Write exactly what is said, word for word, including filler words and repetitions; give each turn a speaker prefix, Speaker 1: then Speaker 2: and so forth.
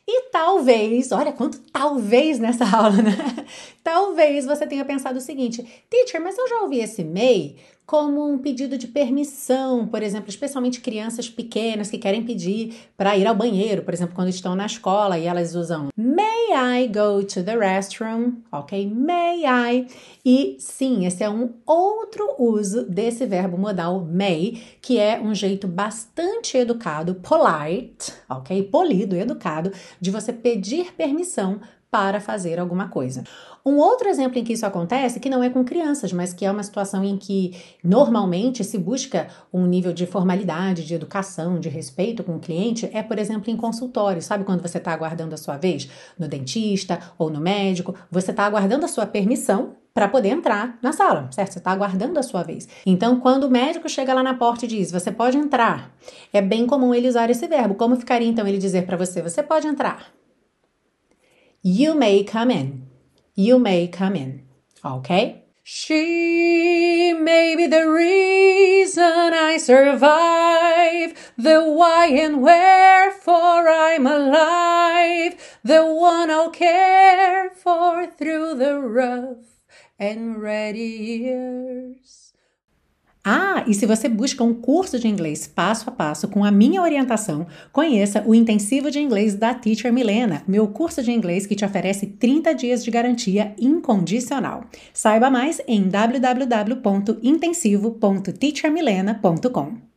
Speaker 1: E talvez, olha quanto talvez nessa aula, né? Talvez você tenha pensado o seguinte: teacher, mas eu já ouvi esse may como um pedido de permissão, por exemplo, especialmente crianças pequenas que querem pedir para ir ao banheiro, por exemplo, quando estão na escola e elas usam may I go to the restroom, ok? May I. E sim, esse é um outro uso desse verbo modal may, que é um jeito bastante educado, polite, ok? Polido, educado, de você pedir permissão para fazer alguma coisa. Um outro exemplo em que isso acontece, que não é com crianças, mas que é uma situação em que normalmente se busca um nível de formalidade, de educação, de respeito com o cliente, é, por exemplo, em consultório. Sabe quando você está aguardando a sua vez no dentista ou no médico? Você está aguardando a sua permissão para poder entrar na sala, certo? Você está aguardando a sua vez. Então, quando o médico chega lá na porta e diz, você pode entrar, é bem comum ele usar esse verbo. Como ficaria, então, ele dizer para você, você pode entrar? You may come in. You may come in. Okay? She may be the reason I survive, the why and wherefore I'm alive, the one I'll care for through the rough and ready years. Ah, e se você busca um curso de inglês passo a passo com a minha orientação, conheça o Intensivo de Inglês da Teacher Milena, meu curso de inglês que te oferece trinta dias de garantia incondicional. Saiba mais em w w w ponto intensivo ponto teacher milena ponto com.